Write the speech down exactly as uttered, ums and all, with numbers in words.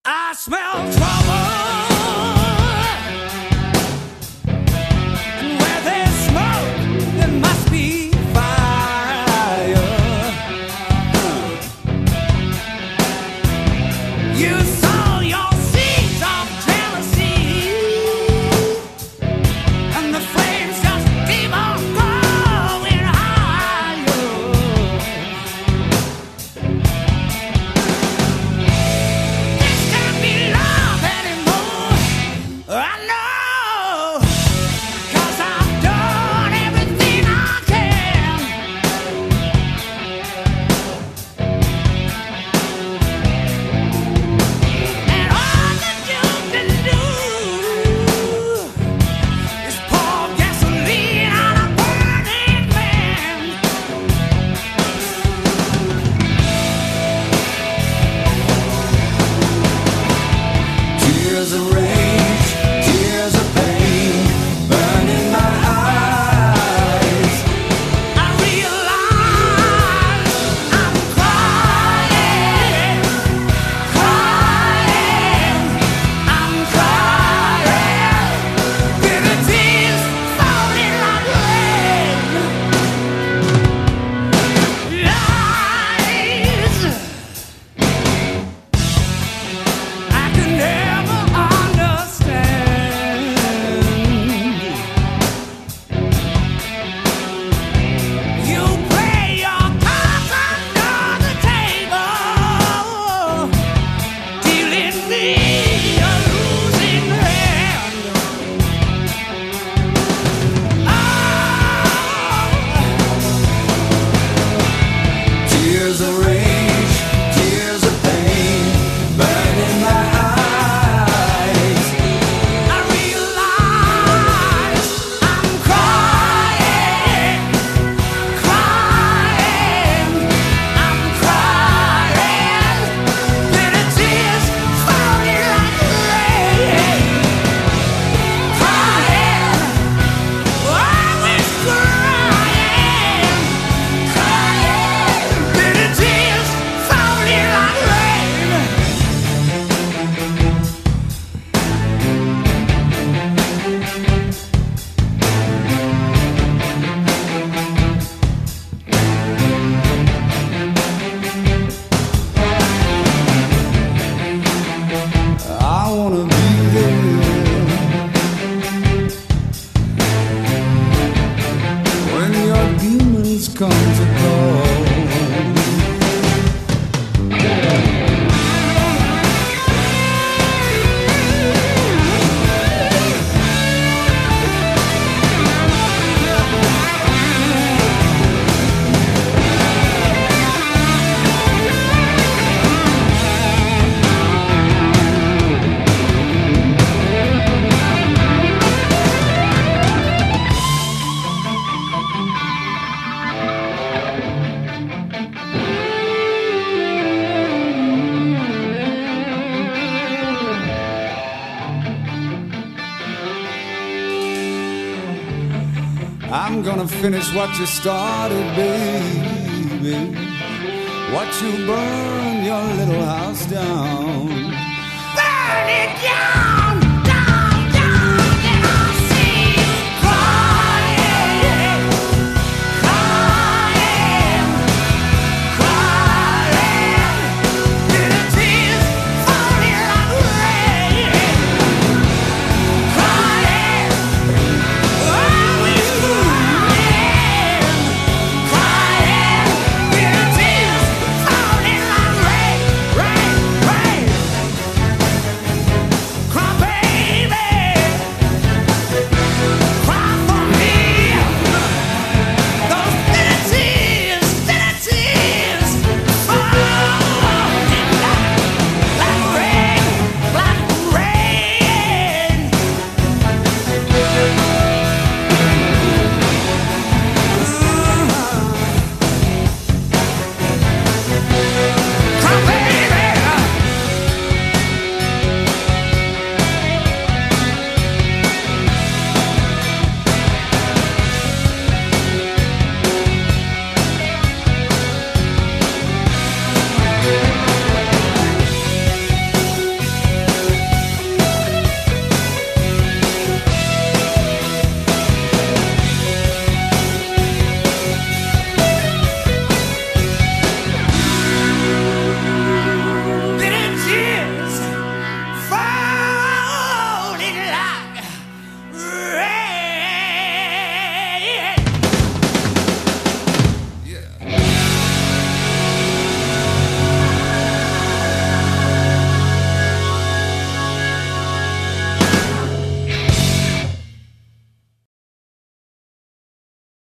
I smell trouble, and where there's smoke, there must be fire. You sow your seeds of jealousy, and the flames just keep on going higher. This can't be love anymore, I know, 'cause I've done everything I can. And all that you can do is pour gasoline on a burning man. Tears of rage, tears of pain, burn in my eyes. I realize I'm crying, crying, I'm crying. Bitter tears falling like rain. Lies I could never understand. You play your cards under the table, dealing me a losing hand. Oh, tears of rage, tears of pain, burn in my eyes. I realize I'm crying, crying, I'm crying. Bitter tears falling like rain. Crying, always crying, crying. Bitter tears falling like rain. I wanna be there when your demons come to call. I'm gonna finish what you started, baby. Watch you burn your little house down.